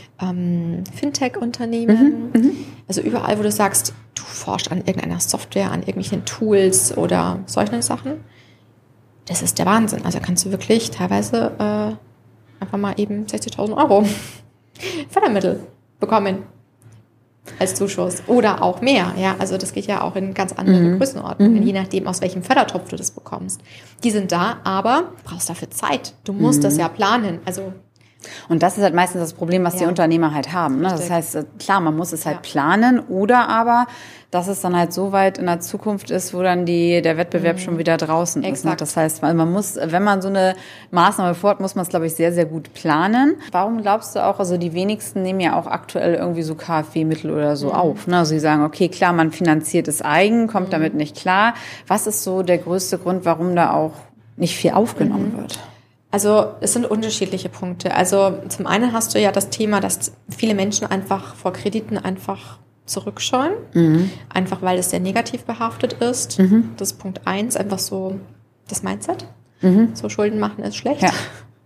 Speaker 2: Fintech-Unternehmen, also überall, wo du sagst, du forschst an irgendeiner Software, an irgendwelchen Tools oder solchen Sachen, das ist der Wahnsinn. Also kannst du wirklich teilweise einfach mal eben 60.000 € Fördermittel bekommen als Zuschuss oder auch mehr. Ja, also das geht ja auch in ganz andere Größenordnungen, je nachdem, aus welchem Fördertopf du das bekommst. Die sind da, aber du brauchst dafür Zeit. Du musst das ja planen. Also
Speaker 1: Und das ist halt meistens das Problem, was die Unternehmer halt haben. Ne? Das heißt, klar, man muss es halt planen oder aber, dass es dann halt so weit in der Zukunft ist, wo dann der Wettbewerb schon wieder draußen ist. Ne? Das heißt, man muss, wenn man so eine Maßnahme vorhat, muss man es, glaube ich, sehr, sehr gut planen. Warum glaubst du auch, also die wenigsten nehmen ja auch aktuell irgendwie so KfW-Mittel oder so auf. Ne? Also sie sagen, okay, klar, man finanziert es eigen, kommt damit nicht klar. Was ist so der größte Grund, warum da auch nicht viel aufgenommen wird?
Speaker 2: Also es sind unterschiedliche Punkte. Also zum einen hast du ja das Thema, dass viele Menschen einfach vor Krediten einfach zurückscheuen, einfach weil es sehr negativ behaftet ist. Das ist Punkt 1, einfach so das Mindset. So Schulden machen ist schlecht. Ja.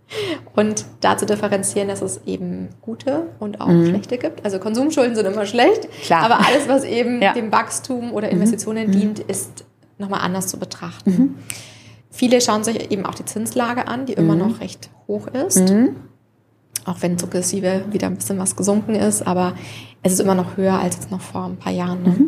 Speaker 2: Und da zu differenzieren, dass es eben gute und auch schlechte gibt. Also Konsumschulden sind immer schlecht, klar. Aber alles, was eben dem Wachstum oder Investitionen dient, ist nochmal anders zu betrachten. Viele schauen sich eben auch die Zinslage an, die immer noch recht hoch ist. Auch wenn sukzessive wieder ein bisschen was gesunken ist, aber es ist immer noch höher als jetzt noch vor ein paar Jahren. Ne?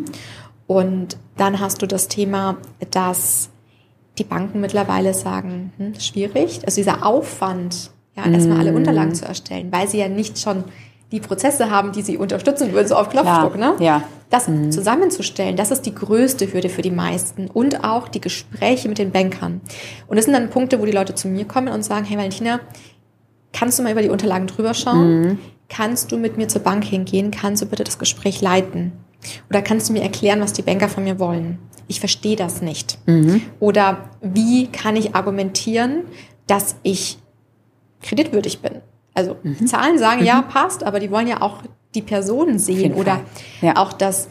Speaker 2: Und dann hast du das Thema, dass die Banken mittlerweile sagen, schwierig. Also dieser Aufwand, erstmal alle Unterlagen zu erstellen, weil sie ja nicht schon die Prozesse haben, die sie unterstützen würden, so auf Knopfdruck. Ne? Ja. Das zusammenzustellen, das ist die größte Hürde für die meisten. Und auch die Gespräche mit den Bankern. Und das sind dann Punkte, wo die Leute zu mir kommen und sagen, hey Valentina, kannst du mal über die Unterlagen drüber schauen? Kannst du mit mir zur Bank hingehen? Kannst du bitte das Gespräch leiten? Oder kannst du mir erklären, was die Banker von mir wollen? Ich verstehe das nicht. Oder wie kann ich argumentieren, dass ich kreditwürdig bin? Also Zahlen sagen, ja, passt, aber die wollen ja auch die Personen sehen oder auch, dass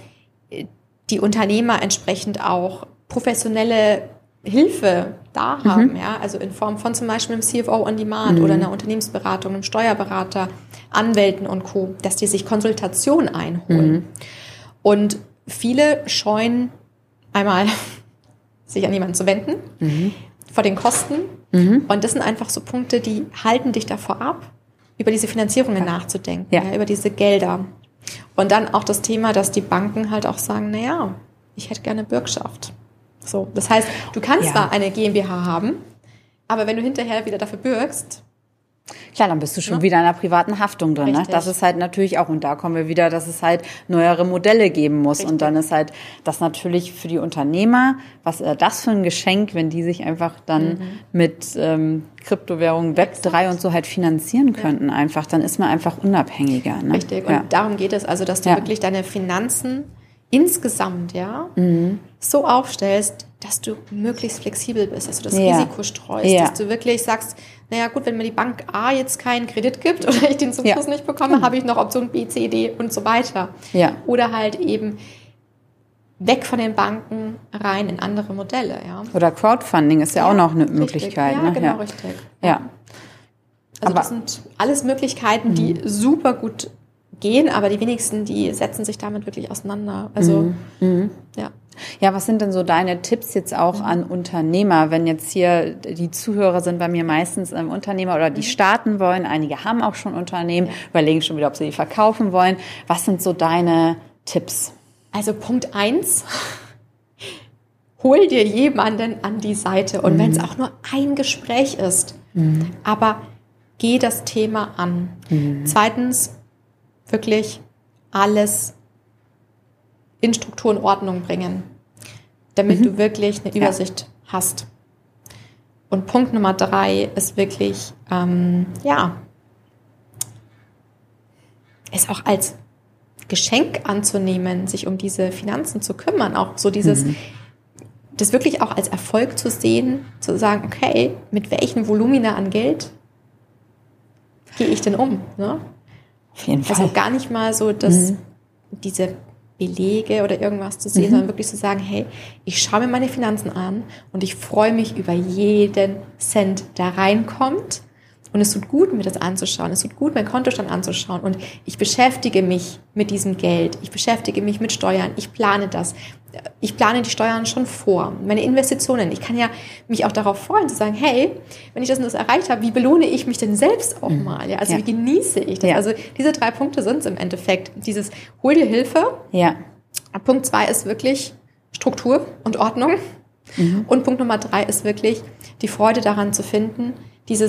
Speaker 2: die Unternehmer entsprechend auch professionelle Hilfe da haben, also in Form von zum Beispiel einem CFO on Demand oder einer Unternehmensberatung, einem Steuerberater, Anwälten und Co., dass die sich Konsultation einholen. Und viele scheuen einmal, sich an jemanden zu wenden, vor den Kosten. Und das sind einfach so Punkte, die halten dich davor ab, über diese Finanzierungen nachzudenken, über diese Gelder. Und dann auch das Thema, dass die Banken halt auch sagen, naja, ich hätte gerne Bürgschaft. So, das heißt, du kannst zwar eine GmbH haben, aber wenn du hinterher wieder dafür bürgst,
Speaker 1: klar, dann bist du schon wieder in einer privaten Haftung drin. Ne? Das ist halt natürlich auch, und da kommen wir wieder, dass es halt neuere Modelle geben muss. Und dann ist halt das natürlich für die Unternehmer, was ist das für ein Geschenk, wenn die sich einfach dann mit Kryptowährungen, Web3 und so halt finanzieren könnten einfach. Dann ist man einfach unabhängiger. Ne?
Speaker 2: Richtig, und darum geht es also, dass du wirklich deine Finanzen insgesamt so aufstellst, dass du möglichst flexibel bist, dass du das Risiko streust, dass du wirklich sagst, naja gut, wenn mir die Bank A jetzt keinen Kredit gibt oder ich den zum Schluss nicht bekomme, habe ich noch Option B, C, D und so weiter. Ja. Oder halt eben weg von den Banken rein in andere Modelle. Ja.
Speaker 1: Oder Crowdfunding ist auch noch eine Möglichkeit.
Speaker 2: Ja,
Speaker 1: ne?
Speaker 2: Genau, richtig.
Speaker 1: Ja.
Speaker 2: Also das sind alles Möglichkeiten, die super gut gehen, aber die wenigsten, die setzen sich damit wirklich auseinander. Also,
Speaker 1: Ja, was sind denn so deine Tipps jetzt auch an Unternehmer, wenn jetzt hier die Zuhörer sind bei mir meistens Unternehmer oder die starten wollen, einige haben auch schon Unternehmen, überlegen schon wieder, ob sie die verkaufen wollen. Was sind so deine Tipps?
Speaker 2: Also Punkt 1, hol dir jemanden an die Seite und wenn es auch nur ein Gespräch ist, aber geh das Thema an. Zweitens, wirklich alles in Struktur und Ordnung bringen, damit du wirklich eine Übersicht hast. Und Punkt Nummer 3 ist wirklich, es auch als Geschenk anzunehmen, sich um diese Finanzen zu kümmern, auch so dieses, das wirklich auch als Erfolg zu sehen, zu sagen, okay, mit welchen Volumina an Geld gehe ich denn um, ne?
Speaker 1: Auf jeden Fall.
Speaker 2: Also gar nicht mal so, dass diese Belege oder irgendwas zu sehen, sondern wirklich zu sagen, hey, ich schaue mir meine Finanzen an und ich freue mich über jeden Cent, der reinkommt. Und es tut gut, mir das anzuschauen. Es tut gut, meinen Kontostand anzuschauen. Und ich beschäftige mich mit diesem Geld. Ich beschäftige mich mit Steuern. Ich plane das. Ich plane die Steuern schon vor. Meine Investitionen. Ich kann ja mich auch darauf freuen, zu sagen, hey, wenn ich das und das erreicht habe, wie belohne ich mich denn selbst auch mal? Ja? Also wie genieße ich das? Ja. Also diese 3 Punkte sind es im Endeffekt. Dieses, hol dir Hilfe.
Speaker 1: Ja.
Speaker 2: Punkt 2 ist wirklich Struktur und Ordnung. Und Punkt Nummer 3 ist wirklich die Freude daran zu finden, dieses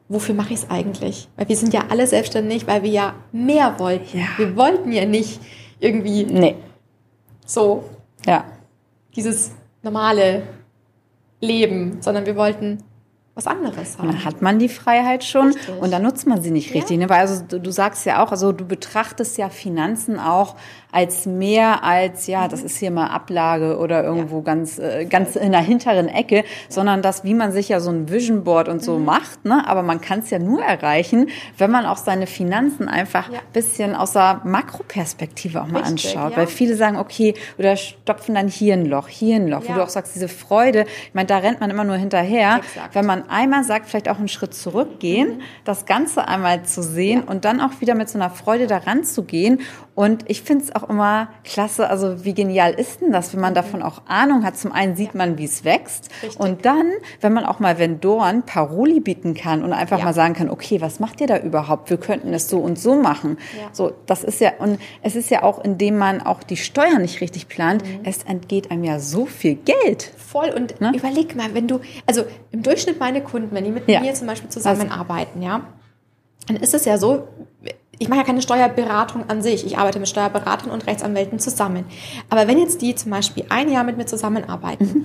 Speaker 2: wofür mache ich es eigentlich? Weil wir sind ja alle selbstständig, weil wir ja mehr wollten.
Speaker 1: Ja.
Speaker 2: Wir wollten ja nicht irgendwie so dieses normale Leben, sondern wir wollten was anderes haben.
Speaker 1: Dann hat man die Freiheit schon
Speaker 2: Richtig.
Speaker 1: und dann nutzt man sie nicht richtig. Ne? Weil also du sagst ja auch, also du betrachtest ja Finanzen auch als mehr als, das ist hier mal Ablage oder irgendwo ganz in der hinteren Ecke, sondern das, wie man sich ja so ein Vision Board und so macht, ne? Aber man kann es ja nur erreichen, wenn man auch seine Finanzen einfach ein bisschen aus der Makroperspektive auch mal anschaut. Weil viele sagen, okay, oder stopfen dann hier ein Loch, wo du auch sagst, diese Freude, ich meine, da rennt man immer nur hinterher.
Speaker 2: Exakt.
Speaker 1: Wenn man einmal sagt, vielleicht auch einen Schritt zurückgehen, das Ganze einmal zu sehen und dann auch wieder mit so einer Freude daran zu gehen. Und ich finde es auch immer klasse, also wie genial ist denn das, wenn man davon auch Ahnung hat. Zum einen sieht man, wie es wächst.
Speaker 2: Richtig.
Speaker 1: Und dann, wenn man auch mal Vendoren Paroli bieten kann und einfach mal sagen kann, okay, was macht ihr da überhaupt? Wir könnten es so und so machen.
Speaker 2: Ja.
Speaker 1: So, das ist ja, und es ist ja auch, indem man auch die Steuern nicht richtig plant, es entgeht einem ja so viel Geld.
Speaker 2: Voll. Und überleg mal, wenn du, also im Durchschnitt meine Kunden, wenn die mit mir zum Beispiel zusammenarbeiten, dann ist es ja so, ich mache ja keine Steuerberatung an sich. Ich arbeite mit Steuerberatern und Rechtsanwälten zusammen. Aber wenn jetzt die zum Beispiel ein Jahr mit mir zusammenarbeiten,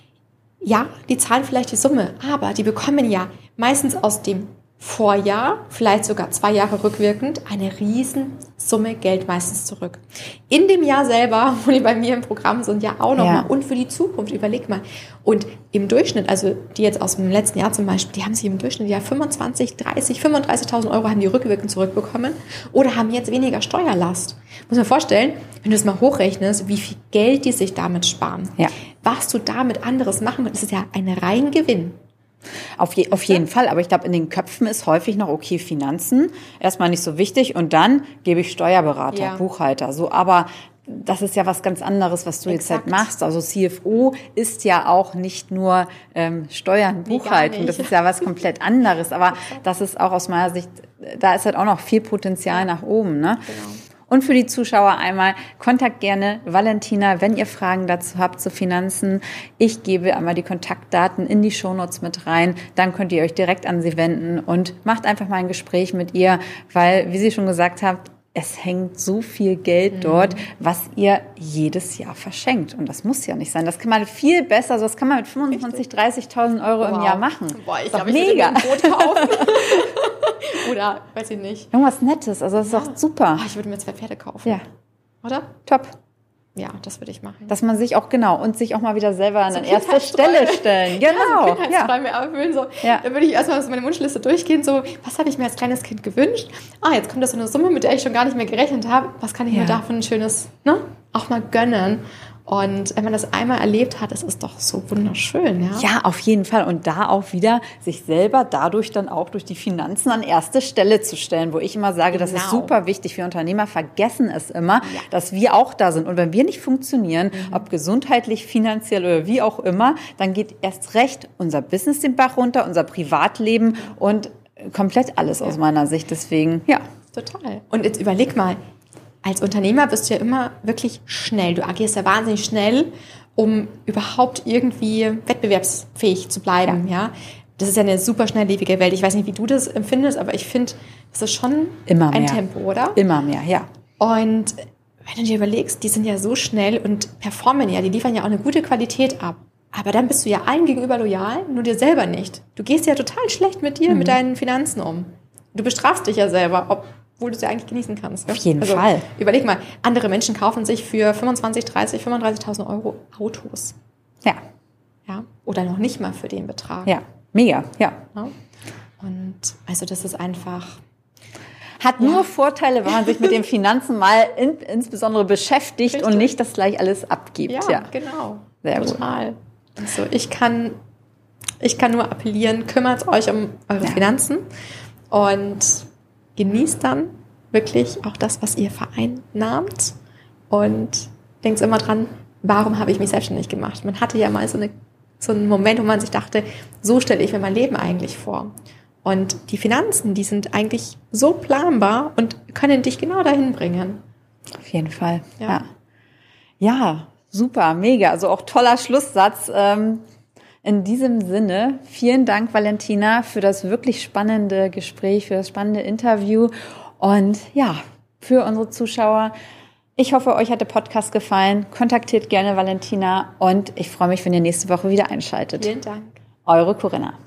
Speaker 2: die zahlen vielleicht die Summe, aber die bekommen ja meistens aus dem Vorjahr, vielleicht sogar 2 Jahre rückwirkend, eine Riesensumme Geld meistens zurück. In dem Jahr selber, wo die bei mir im Programm sind, ja auch nochmal. Und für die Zukunft, überleg mal. Und im Durchschnitt, also die jetzt aus dem letzten Jahr zum Beispiel, die haben sich im Durchschnitt 35.000 Euro haben die rückwirkend zurückbekommen oder haben jetzt weniger Steuerlast. Muss man vorstellen, wenn du es mal hochrechnest, wie viel Geld die sich damit sparen.
Speaker 1: Ja.
Speaker 2: Was du damit anderes machen kannst, ist ja ein rein Gewinn.
Speaker 1: Auf jeden Fall, aber ich glaube, in den Köpfen ist häufig noch, okay, Finanzen, erstmal nicht so wichtig und dann gebe ich Steuerberater, Buchhalter, so, aber das ist ja was ganz anderes, was du jetzt halt machst. Also CFO ist ja auch nicht nur Steuern, Buchhaltung, das ist ja was komplett anderes, aber das ist auch aus meiner Sicht, da ist halt auch noch viel Potenzial nach oben, ne?
Speaker 2: Genau.
Speaker 1: Und für die Zuschauer einmal, kontakt gerne Valentina, wenn ihr Fragen dazu habt zu Finanzen. Ich gebe einmal die Kontaktdaten in die Shownotes mit rein. Dann könnt ihr euch direkt an sie wenden und macht einfach mal ein Gespräch mit ihr, weil, wie sie schon gesagt habt, es hängt so viel Geld dort, was ihr jedes Jahr verschenkt. Und das muss ja nicht sein. Das kann man viel besser, also das kann man mit 25.000, 30.000 Euro im Jahr machen.
Speaker 2: Boah, ich
Speaker 1: glaube,
Speaker 2: ich würde mir ein Boot kaufen. Oder, weiß ich nicht.
Speaker 1: Irgendwas Nettes, also das ist doch super.
Speaker 2: Ich würde mir 2 Pferde kaufen.
Speaker 1: Ja.
Speaker 2: Oder?
Speaker 1: Top.
Speaker 2: Ja, das würde ich machen.
Speaker 1: Dass man sich auch, sich auch mal wieder selber an erste Stelle stellen. Genau.
Speaker 2: Kindheitsträume erfüllen. So. Ja. Da würde ich erstmal so meine Wunschliste durchgehen, so, was habe ich mir als kleines Kind gewünscht? Jetzt kommt da so eine Summe, mit der ich schon gar nicht mehr gerechnet habe. Was kann ich mir davon ein schönes, auch mal gönnen? Und wenn man das einmal erlebt hat, ist es doch so wunderschön, ja?
Speaker 1: Ja, auf jeden Fall. Und da auch wieder sich selber dadurch dann auch durch die Finanzen an erste Stelle zu stellen, wo ich immer sage, das ist super wichtig. Wir Unternehmer vergessen es immer, dass wir auch da sind. Und wenn wir nicht funktionieren, ob gesundheitlich, finanziell oder wie auch immer, dann geht erst recht unser Business den Bach runter, unser Privatleben und komplett alles aus meiner Sicht. Deswegen,
Speaker 2: Total. Und jetzt überleg mal, als Unternehmer bist du ja immer wirklich schnell. Du agierst ja wahnsinnig schnell, um überhaupt irgendwie wettbewerbsfähig zu bleiben. Ja. Das ist ja eine super schnelllebige Welt. Ich weiß nicht, wie du das empfindest, aber ich finde, das ist schon
Speaker 1: immer
Speaker 2: ein
Speaker 1: mehr.
Speaker 2: Tempo, oder?
Speaker 1: Immer mehr, ja.
Speaker 2: Und wenn du dir überlegst, die sind ja so schnell und performen ja, die liefern ja auch eine gute Qualität ab. Aber dann bist du ja allen gegenüber loyal, nur dir selber nicht. Du gehst ja total schlecht mit dir, mit deinen Finanzen um. Du bestrafst dich ja selber, obwohl du es ja eigentlich genießen kannst.
Speaker 1: Auf jeden Fall.
Speaker 2: Überleg mal, andere Menschen kaufen sich für 35.000 Euro Autos.
Speaker 1: Ja.
Speaker 2: Oder noch nicht mal für den Betrag.
Speaker 1: Ja, mega, ja.
Speaker 2: Und also das ist einfach...
Speaker 1: Hat nur Vorteile, wenn man sich mit den Finanzen mal insbesondere beschäftigt und nicht das gleich alles abgibt.
Speaker 2: Ja, genau.
Speaker 1: Sehr
Speaker 2: total. Gut. Also ich kann nur appellieren, kümmert euch um eure Finanzen und genießt dann wirklich auch das, was ihr vereinnahmt und denkt immer dran, warum habe ich mich selbstständig gemacht? Man hatte ja mal so einen Moment, wo man sich dachte, so stelle ich mir mein Leben eigentlich vor. Und die Finanzen, die sind eigentlich so planbar und können dich genau dahin bringen.
Speaker 1: Auf jeden Fall, ja. Ja, super, mega. Also auch toller Schlusssatz. In diesem Sinne, vielen Dank, Valentina, für das wirklich spannende Gespräch, für das spannende Interview und ja, für unsere Zuschauer. Ich hoffe, euch hat der Podcast gefallen. Kontaktiert gerne Valentina und ich freue mich, wenn ihr nächste Woche wieder einschaltet.
Speaker 2: Vielen Dank.
Speaker 1: Eure Corinna.